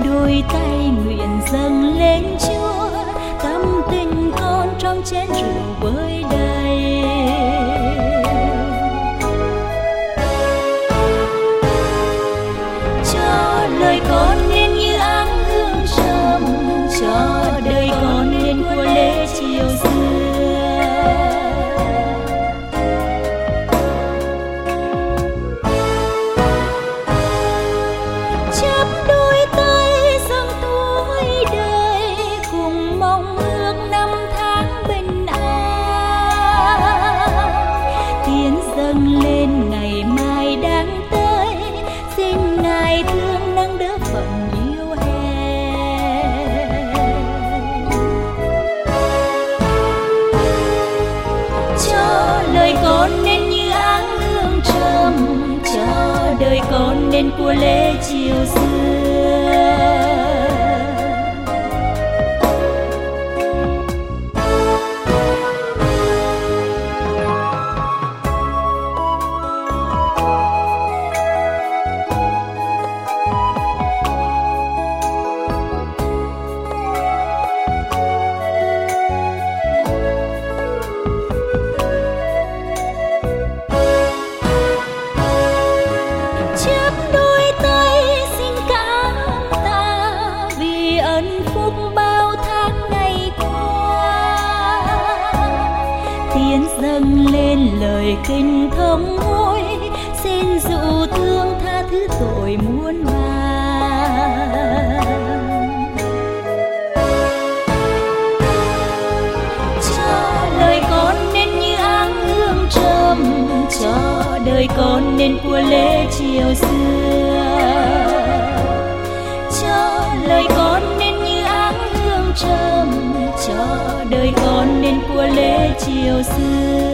đôi tay nguyện dâng lên Chúa, tâm tình con trong chén rượu vơi đầy. Cho lời con nên như áng hương trầm, cho đời con nên của lễ chiều xưa. Chắp đôi tay dâng tuổi đời, cùng mong ước năm tháng bình an. Tiến dâng lên ngày mai đang tới, xin Ngài thương nâng đỡ phận yêu hèn. Cho lời con nên như áng hương trầm, cho đời con nên của lễ chiều xưa. Chắp đôi tay xin cảm tạ vì ân phúc bao tháng ngày qua. Tiến dâng lên lời kinh thống hối, xin dụ thương tha thứ tội muôn vàn. Cho lời con nên như áng hương trầm, cho đời con nên của lễ chiều xưa. Cho lời con nên như áng hương trầm, cho đời con nên của lễ chiều xưa.